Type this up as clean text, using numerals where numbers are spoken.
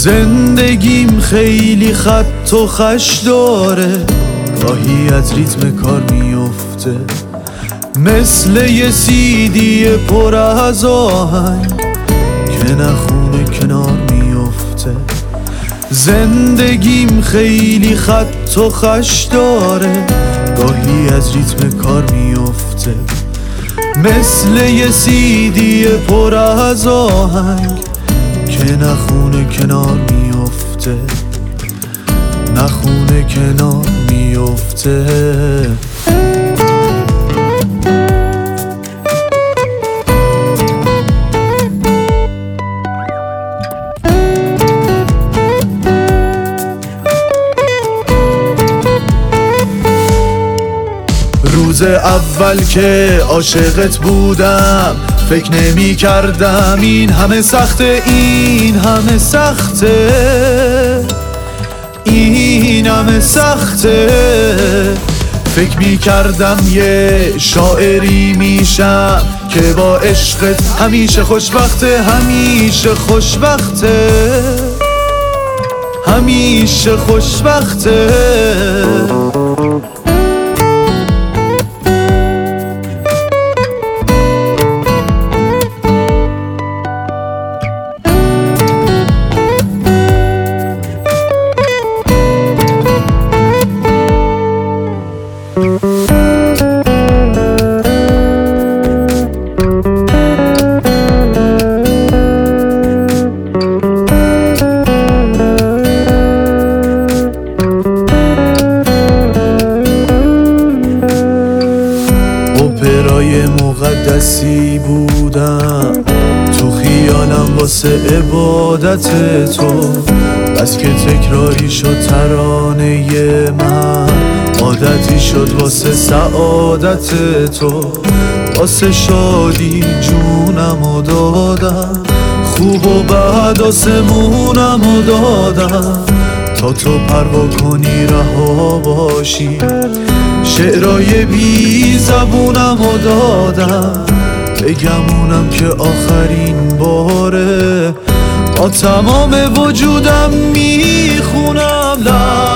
زندگیم خیلی خط و خش داره، گاهی از ریتم کار میفته، مثل یه سیدی پر از آهنگ که نخونه کنار میفته. زندگیم خیلی خط و خش داره، گاهی از ریتم کار میفته، مثل یه سیدی پر از آهنگ که نخونه کنار میفته، نخونه کنار میفته. روز اول که عاشقت بودم فکر نمی کردم این همه سخته، این همه سخته، این همه سخته. فکر می کردم یه شاعری میشم که با عشقت همیشه خوشبخته، همیشه خوشبخته، همیشه خوشبخته. اپرای مقدسی بودم تو خیالم واسه عبادت تو، بس که تکراری شد ترانه من، عادتی شد واسه سعادت تو. واسه شادی جونمو دادم، خوب و بد آسمونمو دادم، تا تو پروا کنی رها باشی. شعرای بی زبونمو دادم، بگمونم که آخرین باره، با تمام وجودم میخونم.